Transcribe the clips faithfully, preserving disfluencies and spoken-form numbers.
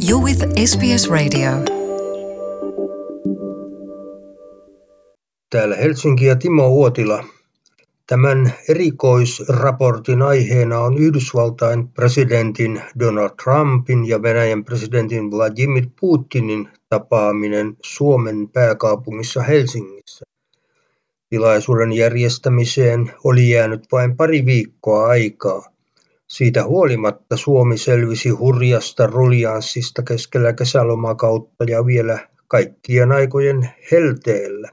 You're with S B S Radio. Täällä Helsinki ja Timo Uotila. Tämän erikoisraportin aiheena on Yhdysvaltain presidentin Donald Trumpin ja Venäjän presidentin Vladimir Putinin tapaaminen Suomen pääkaupungissa Helsingissä. Tilaisuuden järjestämiseen oli jäänyt vain pari viikkoa aikaa. Siitä huolimatta Suomi selvisi hurjasta ruljanssista keskellä kesälomakautta ja vielä kaikkien aikojen helteellä.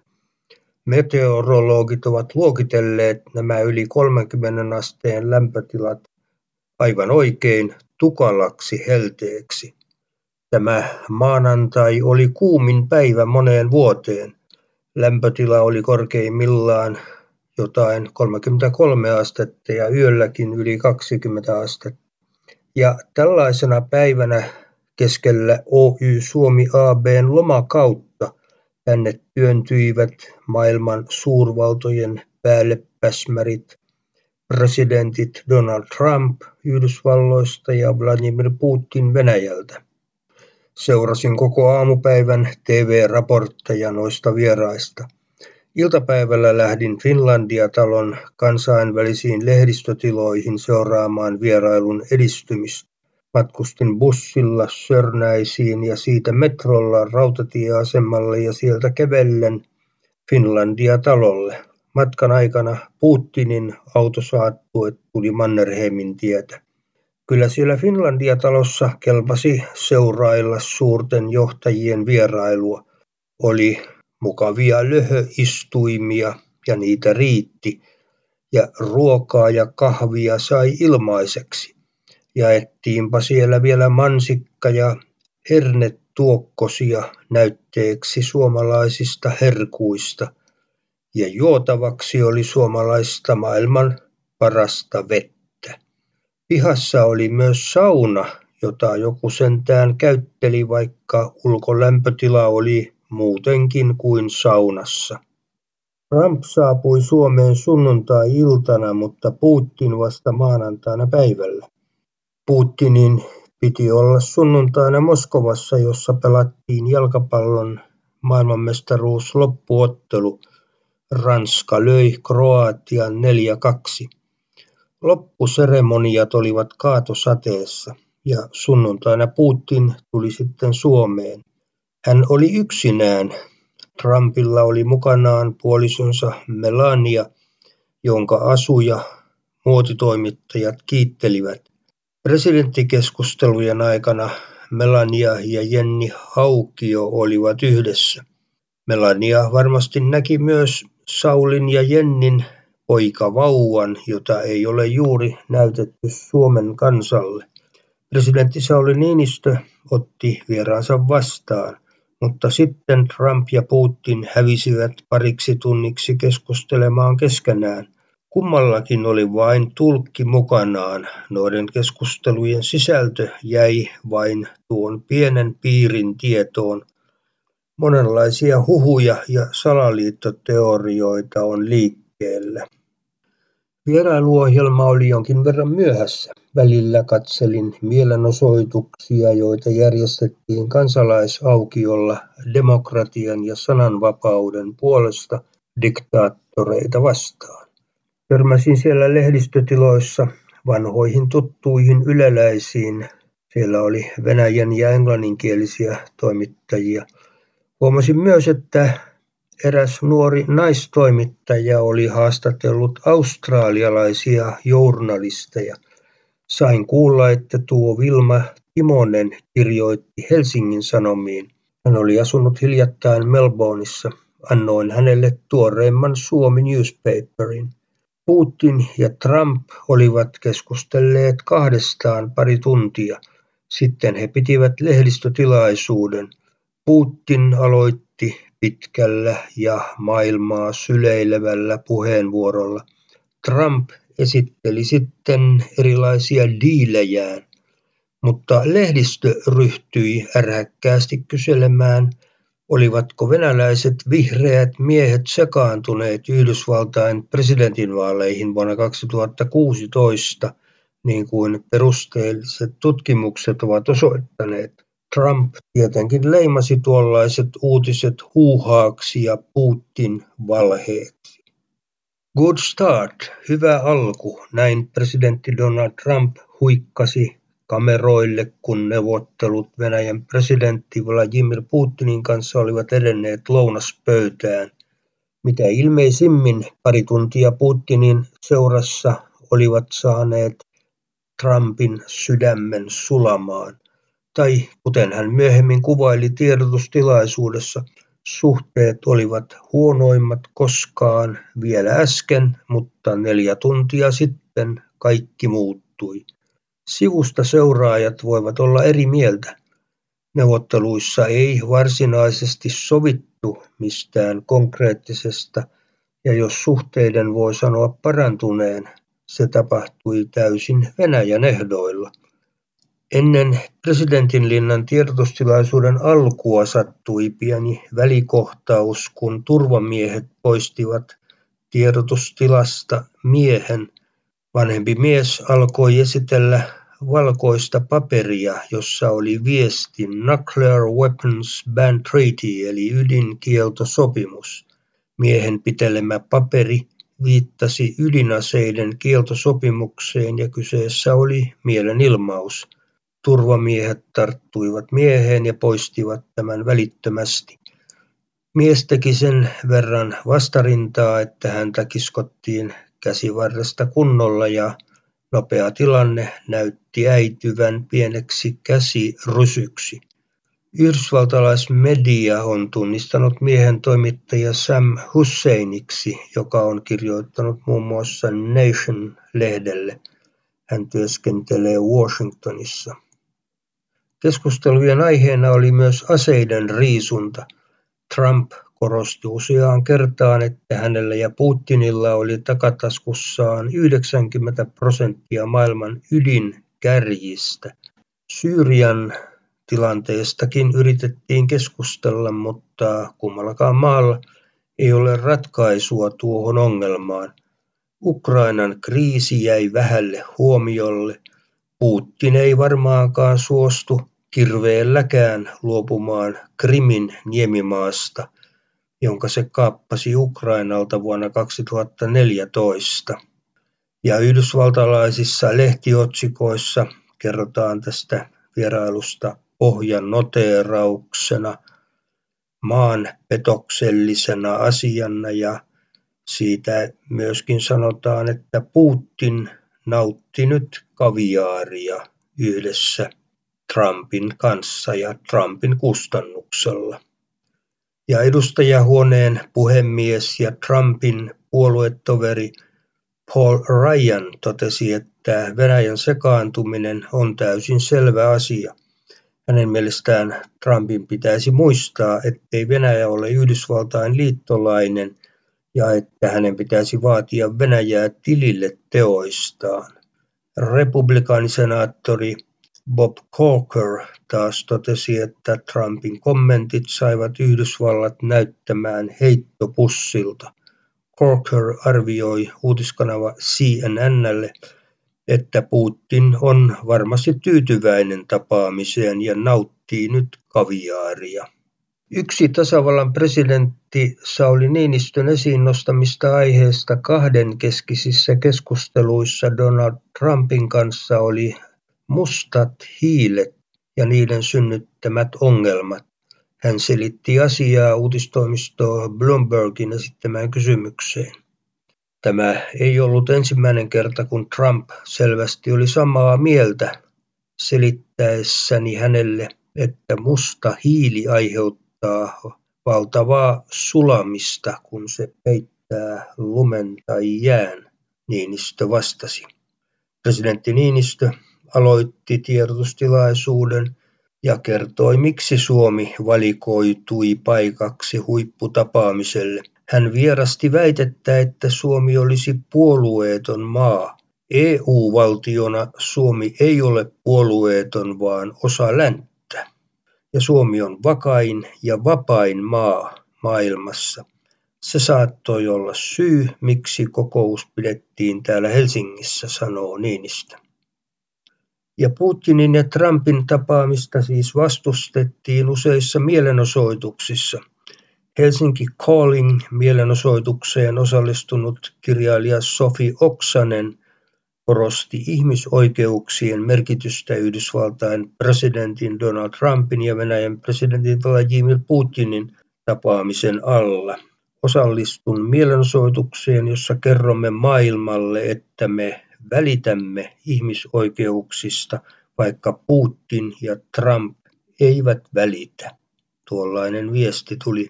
Meteorologit ovat luokitelleet nämä yli kolmenkymmenen asteen lämpötilat aivan oikein tukalaksi helteeksi. Tämä maanantai oli kuumin päivä moneen vuoteen. Lämpötila oli korkeimmillaan jotain kolmekymmentäkolme astetta ja yölläkin yli kaksikymmentä astetta. Ja tällaisena päivänä keskellä Oy Suomi A B:n lomakautta tänne työntyivät maailman suurvaltojen päällepäsmärit, presidentit Donald Trump Yhdysvalloista ja Vladimir Putin Venäjältä. Seurasin koko aamupäivän T V-raportteja noista vieraista. Iltapäivällä lähdin Finlandia-talon kansainvälisiin lehdistötiloihin seuraamaan vierailun edistymistä. Matkustin bussilla Sörnäisiin ja siitä metrolla rautatieasemalle ja sieltä kävellen Finlandia-talolle. Matkan aikana Putinin autosaattue tuli Mannerheimin tietä. Kyllä siellä Finlandia-talossa kelpasi seurailla suurten johtajien vierailua. Oli mukavia löhöistuimia ja niitä riitti. Ja ruokaa ja kahvia sai ilmaiseksi. Jaettiinpa siellä vielä mansikka- ja hernetuokkosia näytteeksi suomalaisista herkuista. Ja juotavaksi oli suomalaista maailman parasta vettä. Pihassa oli myös sauna, jota joku sentään käytteli, vaikka ulkolämpötila oli muutenkin kuin saunassa. Trump saapui Suomeen sunnuntai-iltana, mutta Putin vasta maanantaina päivällä. Putinin piti olla sunnuntaina Moskovassa, jossa pelattiin jalkapallon maailmanmestaruusloppuottelu. Ranska löi Kroatian neljä kaksi. Loppuseremoniat olivat kaatosateessa ja sunnuntaina Putin tuli sitten Suomeen. Hän oli yksinään. Trumpilla oli mukanaan puolisonsa Melania, jonka asuja muotitoimittajat kiittelivät. Presidenttikeskustelujen aikana Melania ja Jenni Haukio olivat yhdessä. Melania varmasti näki myös Saulin ja Jennin poikavauvan, jota ei ole juuri näytetty Suomen kansalle. Presidentti Sauli Niinistö otti vieraansa vastaan, mutta sitten Trump ja Putin hävisivät pariksi tunniksi keskustelemaan keskenään. Kummallakin oli vain tulkki mukanaan. Noiden keskustelujen sisältö jäi vain tuon pienen piirin tietoon. Monenlaisia huhuja ja salaliittoteorioita on liikkeellä. Vierailuohjelma oli jonkin verran myöhässä. Välillä katselin mielenosoituksia, joita järjestettiin kansalaisaukiolla demokratian ja sananvapauden puolesta diktaattoreita vastaan. Törmäsin siellä lehdistötiloissa vanhoihin tuttuihin yleläisiin. Siellä oli venäjän ja englanninkielisiä toimittajia. Huomasin myös, että eräs nuori naistoimittaja oli haastatellut australialaisia journalisteja. Sain kuulla, että tuo Vilma Timonen kirjoitti Helsingin Sanomiin. Hän oli asunut hiljattain Melbourneissa. Annoin hänelle tuoreimman Suomi newspaperin. Putin ja Trump olivat keskustelleet kahdestaan pari tuntia. Sitten he pitivät lehdistötilaisuuden. Putin aloitti pitkällä ja maailmaa syleilevällä puheenvuorolla. Trump esitteli sitten erilaisia diilejään, mutta lehdistö ryhtyi ärhäkkäästi kyselemään, olivatko venäläiset vihreät miehet sekaantuneet Yhdysvaltain presidentinvaaleihin vuonna kaksituhattakuusitoista, niin kuin perusteelliset tutkimukset ovat osoittaneet. Trump tietenkin leimasi tuollaiset uutiset huuhaaksi ja Putin valheeksi. Good start, hyvä alku, näin presidentti Donald Trump huikkasi kameroille, kun neuvottelut Venäjän presidentti Vladimir Putinin kanssa olivat edenneet lounaspöytään. Mitä ilmeisimmin pari tuntia Putinin seurassa olivat saaneet Trumpin sydämen sulamaan. Tai kuten hän myöhemmin kuvaili tiedotustilaisuudessa, suhteet olivat huonoimmat koskaan vielä äsken, mutta neljä tuntia sitten kaikki muuttui. Sivusta seuraajat voivat olla eri mieltä. Neuvotteluissa ei varsinaisesti sovittu mistään konkreettisesta, ja jos suhteiden voi sanoa parantuneen, se tapahtui täysin Venäjän ehdoilla. Ennen presidentinlinnan tiedotustilaisuuden alkua sattui pieni välikohtaus, kun turvamiehet poistivat tiedotustilasta miehen. Vanhempi mies alkoi esitellä valkoista paperia, jossa oli viesti Nuclear Weapons Ban Treaty eli ydinkieltosopimus. Miehen pitelemä paperi viittasi ydinaseiden kieltosopimukseen ja kyseessä oli mielenilmaus. Turvamiehet tarttuivat mieheen ja poistivat tämän välittömästi. Mies teki sen verran vastarintaa, että häntä kiskottiin käsivarresta kunnolla ja nopea tilanne näytti äityvän pieneksi käsirysyksi. Yhdysvaltalaismedia on tunnistanut miehen toimittaja Sam Husseiniksi, joka on kirjoittanut muun muassa Nation-lehdelle. Hän työskentelee Washingtonissa. Keskustelujen aiheena oli myös aseiden riisunta. Trump korosti useaan kertaan, että hänellä ja Putinilla oli takataskussaan yhdeksänkymmentä prosenttia maailman ydinkärjistä. Syyrian tilanteestakin yritettiin keskustella, mutta kummallakaan maalla ei ole ratkaisua tuohon ongelmaan. Ukrainan kriisi jäi vähälle huomiolle. Putin ei varmaankaan suostu kirveelläkään luopumaan Krimin niemimaasta, jonka se kaappasi Ukrainalta vuonna kaksituhattaneljätoista. Ja yhdysvaltalaisissa lehtiotsikoissa kerrotaan tästä vierailusta pohjanoteerauksena, maanpetoksellisena asiana ja siitä myöskin sanotaan, että Putin nautti nyt kaviaaria yhdessä Trumpin kanssa ja Trumpin kustannuksella. Ja edustajahuoneen puhemies ja Trumpin puoluetoveri Paul Ryan totesi, että Venäjän sekaantuminen on täysin selvä asia. Hänen mielestään Trumpin pitäisi muistaa, ettei Venäjä ole Yhdysvaltain liittolainen ja että hänen pitäisi vaatia Venäjää tilille teoistaan. Republikaanisenaattori Bob Corker taas totesi, että Trumpin kommentit saivat Yhdysvallat näyttämään heittopussilta. Corker arvioi uutiskanava C N N:lle, että Putin on varmasti tyytyväinen tapaamiseen ja nauttii nyt kaviaaria. Yksi tasavallan presidentti Sauli Niinistön esiin nostamista aiheesta kahdenkeskisissä keskusteluissa Donald Trumpin kanssa oli mustat hiilet ja niiden synnyttämät ongelmat. Hän selitti asiaa uutistoimisto Bloombergin esittämään kysymykseen. Tämä ei ollut ensimmäinen kerta, kun Trump selvästi oli samaa mieltä selittäessäni hänelle, että musta hiili aiheuttaa valtavaa sulamista, kun se peittää lumen tai jään, Niinistö vastasi. Presidentti Niinistö aloitti tiedotustilaisuuden ja kertoi, miksi Suomi valikoitui paikaksi huipputapaamiselle. Hän vierasti väitettä, että Suomi olisi puolueeton maa. E U-valtiona Suomi ei ole puolueeton, vaan osa länttä. Ja Suomi on vakain ja vapain maa maailmassa. Se saattoi olla syy, miksi kokous pidettiin täällä Helsingissä, sanoo Niinistö. Ja Putinin ja Trumpin tapaamista siis vastustettiin useissa mielenosoituksissa. Helsinki Calling-mielenosoitukseen osallistunut kirjailija Sofi Oksanen korosti ihmisoikeuksien merkitystä Yhdysvaltain presidentin Donald Trumpin ja Venäjän presidentin Vladimir Putinin tapaamisen alla. Osallistun mielenosoitukseen, jossa kerromme maailmalle, että me välitämme ihmisoikeuksista, vaikka Putin ja Trump eivät välitä. Tuollainen viesti tuli.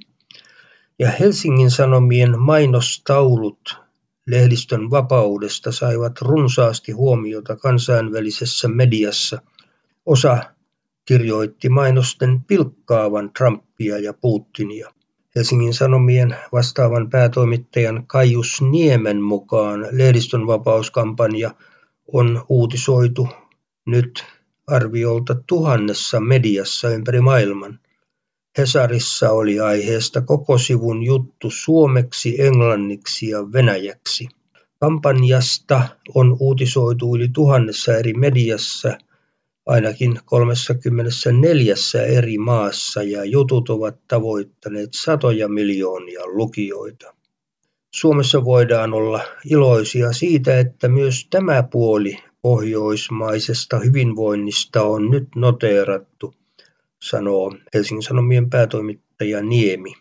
Ja Helsingin Sanomien mainostaulut lehdistön vapaudesta saivat runsaasti huomiota kansainvälisessä mediassa. Osa kirjoitti mainosten pilkkaavan Trumpia ja Putinia. Helsingin Sanomien vastaavan päätoimittajan Kaius Niemen mukaan lehdistönvapauskampanja on uutisoitu nyt arviolta tuhannessa mediassa ympäri maailman. Hesarissa oli aiheesta koko sivun juttu suomeksi, englanniksi ja venäjäksi. Kampanjasta on uutisoitu yli tuhannessa eri mediassa, ainakin kolmekymmentäneljä eri maassa, ja jutut ovat tavoittaneet satoja miljoonia lukijoita. Suomessa voidaan olla iloisia siitä, että myös tämä puoli pohjoismaisesta hyvinvoinnista on nyt noteerattu, sanoo Helsingin Sanomien päätoimittaja Niemi.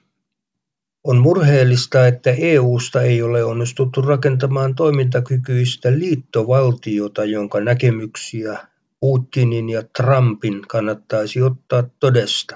On murheellista, että E U:sta ei ole onnistuttu rakentamaan toimintakykyistä liittovaltiota, jonka näkemyksiä Putinin ja Trumpin kannattaisi ottaa todesta.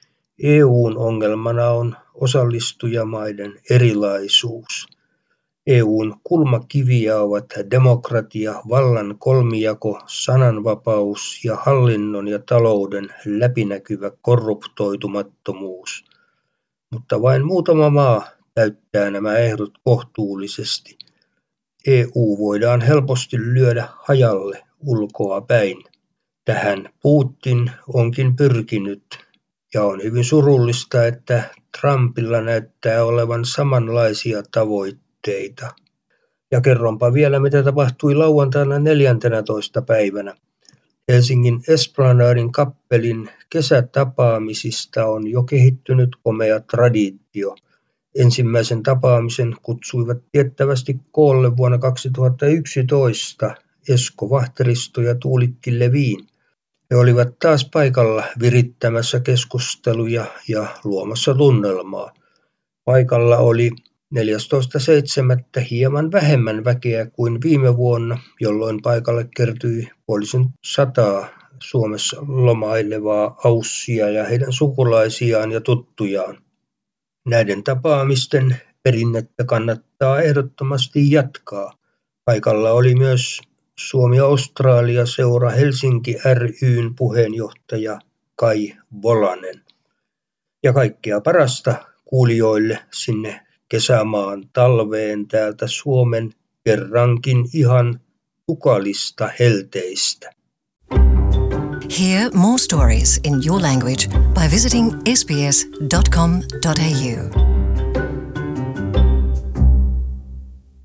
E U:n ongelmana on osallistujamaiden erilaisuus. E U:n kulmakiviä ovat demokratia, vallan kolmijako, sananvapaus ja hallinnon ja talouden läpinäkyvä korruptoitumattomuus. Mutta vain muutama maa täyttää nämä ehdot kohtuullisesti. E U voidaan helposti lyödä hajalle ulkoa päin. Tähän Putin onkin pyrkinyt, ja on hyvin surullista, että Trumpilla näyttää olevan samanlaisia tavoitteita. Ja kerronpa vielä, mitä tapahtui lauantaina neljäntenätoista päivänä. Helsingin Esplanadin kappelin kesätapaamisista on jo kehittynyt komea traditio. Ensimmäisen tapaamisen kutsuivat tiettävästi koolle vuonna kaksituhattayksitoista Esko Vahteristo ja Tuulikki Levin. He olivat taas paikalla virittämässä keskusteluja ja luomassa tunnelmaa. Paikalla oli neljästoista seitsemättä hieman vähemmän väkeä kuin viime vuonna, jolloin paikalle kertyi puolisen sataa Suomessa lomailevaa aussia ja heidän sukulaisiaan ja tuttujaan. Näiden tapaamisten perinnettä kannattaa ehdottomasti jatkaa. Paikalla oli myös Suomi-Australia-seura Helsinki ry:n puheenjohtaja Kai Volanen. Ja kaikkea parasta kuulijoille sinne kesämaan talveen täältä Suomen kerrankin ihan tukalista helteistä. Hear more stories in your language by visiting s b s dot com dot a u.